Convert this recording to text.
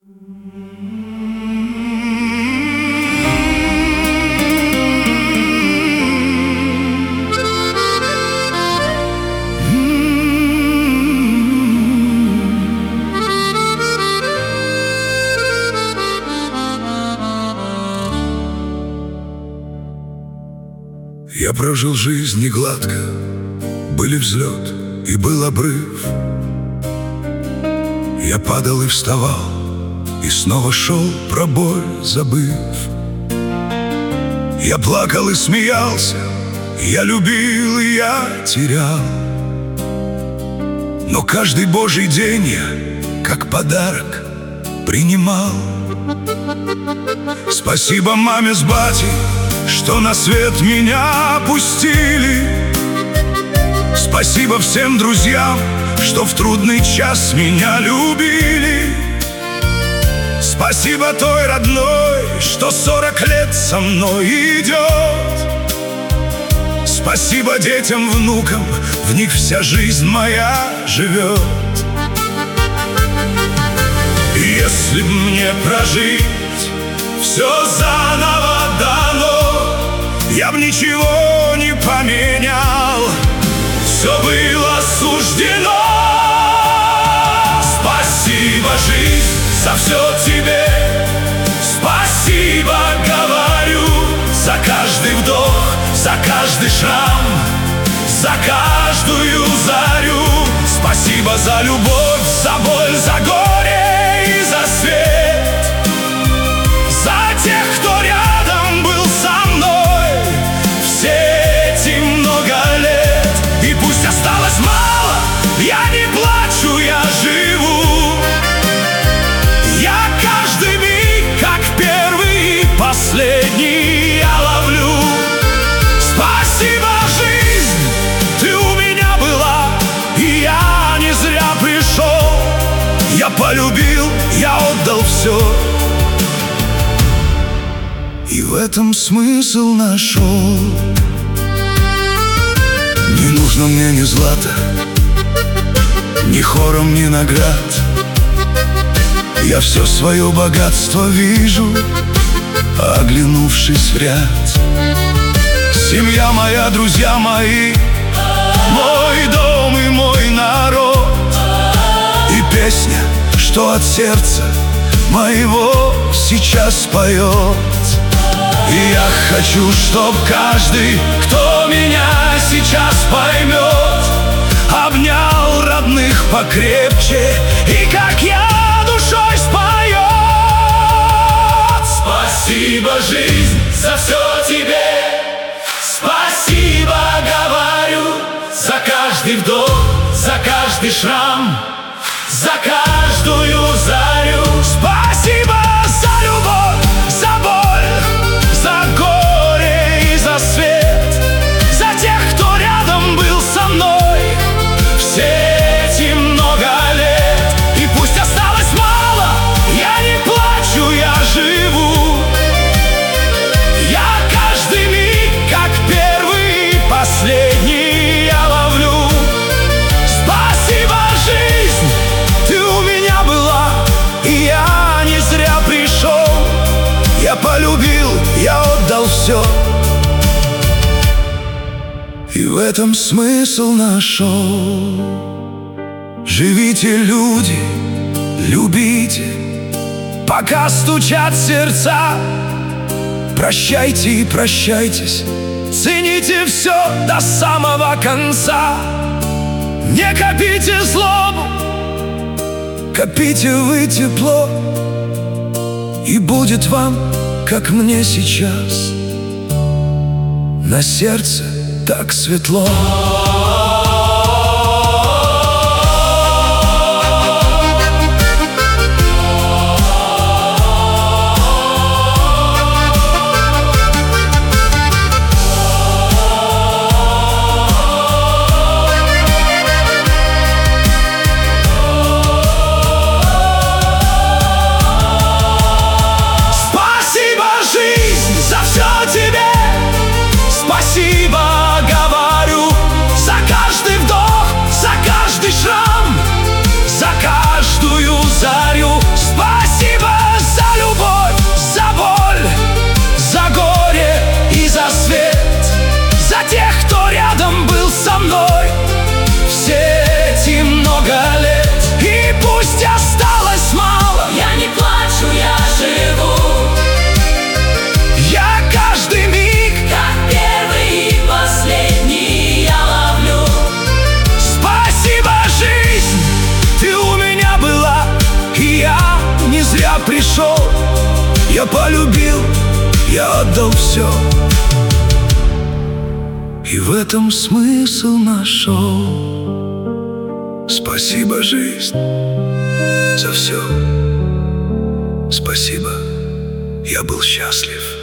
Я прожил жизнь не гладко, были взлет и был обрыв. Я падал и вставал, и снова шел, про боль забыв. Я плакал и смеялся, я любил и я терял. Но каждый божий день я, как подарок, принимал. Спасибо маме с батей, что на свет меня пустили. Спасибо всем друзьям, что в трудный час меня любили. Спасибо той родной, что 40 лет со мной идет. Спасибо детям, внукам, в них вся жизнь моя живет. И если б мне прожить все заново дано, я б ничего не поменял, все было суждено. Спасибо, жизнь, за все тебе. Спасибо, говорю, за каждый вдох, за каждый шрам, за каждую зарю. Спасибо за любовь, за боль, за горе и за свет, за тех, кто рядом был со мной все эти много лет. И пусть осталось мало, я не плачу, я живу. Я каждый миг, как первый и последний, я ловлю. Спасибо, жизнь, ты у меня была, и я не зря пришел. Я полюбил, я отдал все, и в этом смысл нашел. Не нужно мне ни злата, ни хором, ни наград. Я все свое богатство вижу, оглянувшись в ряд. Семья моя, друзья мои, мой дом и мой народ, и песня, что от сердца моего сейчас поет. И я хочу, чтоб каждый, кто меня сейчас поймет, обнял родных покрепче и, как я, душой споет. Спасибо, жизнь, за все тебе. Спасибо, говорю, за каждый вдох, за каждый шрам, за каждую зарю. Спасибо за любовь, за боль, за горе и за свет, за тех, кто рядом был со мной все эти много лет. И пусть осталось мало, я не плачу, я живу. Я каждый миг, как первый и последний, я ловлю. Спасибо, жизнь, ты у меня была, и я не зря пришел. Я полюбил, я отдал все, и в этом смысл нашел. Живите, люди, любите, пока стучат сердца. Прощайте и прощайтесь, цените все до самого конца. Не копите злобу, копите вы тепло, и будет вам, как мне сейчас, на сердце так светло. Спасибо, говорю, пришел, я полюбил, я отдал все, и в этом смысл нашел. Спасибо, жизнь, за все. Спасибо, я был счастлив.